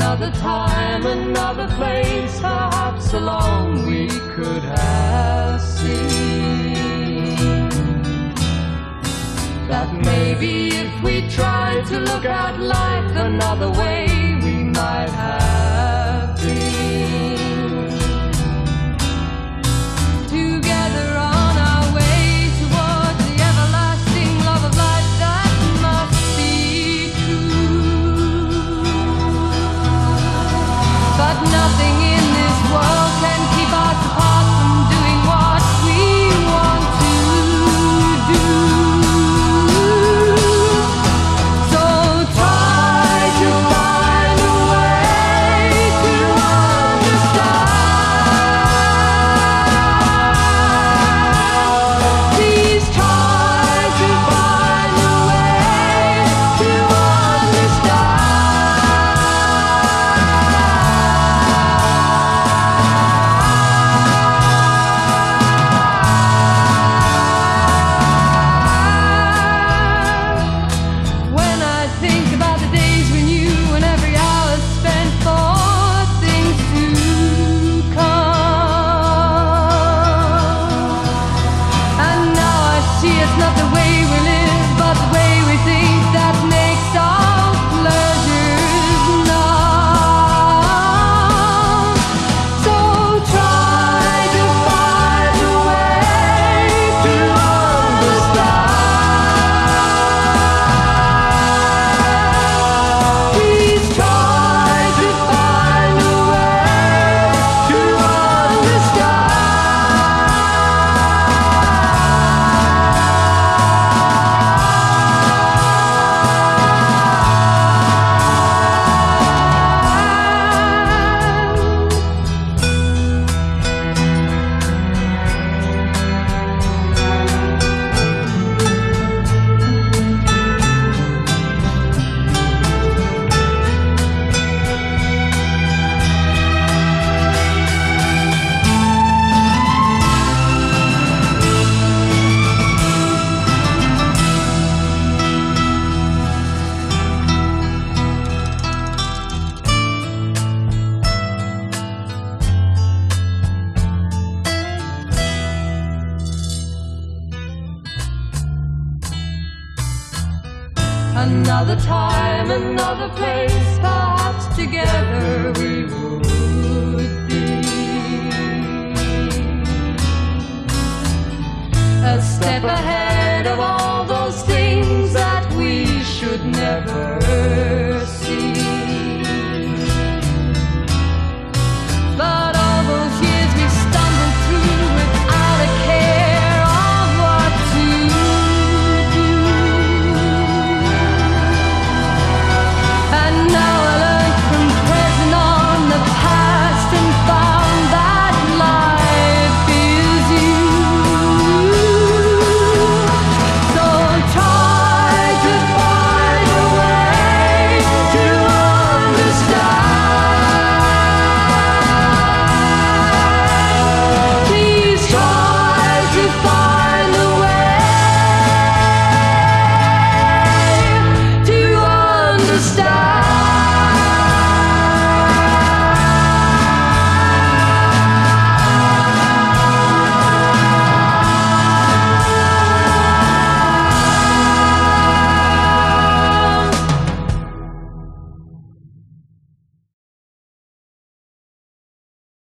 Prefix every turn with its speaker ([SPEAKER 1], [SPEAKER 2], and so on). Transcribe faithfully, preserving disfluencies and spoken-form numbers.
[SPEAKER 1] Another time, another place, perhaps alone we could have seen that maybe if we tried to look at life another way, we might have been together on our way towards the everlasting love of life that must be true. But nothing in this world can keep us apart from doing what we want to do. So try to find a way to understand. Please try to find a way to When I think about the days when you and every hour spent for things to come, and now I see it's not the way we live, but the way we think that makes our pleasures numb. So try to find a way to understand. Please try to find a way to Another time, another place, perhaps together we would be a step ahead of all those things that we should never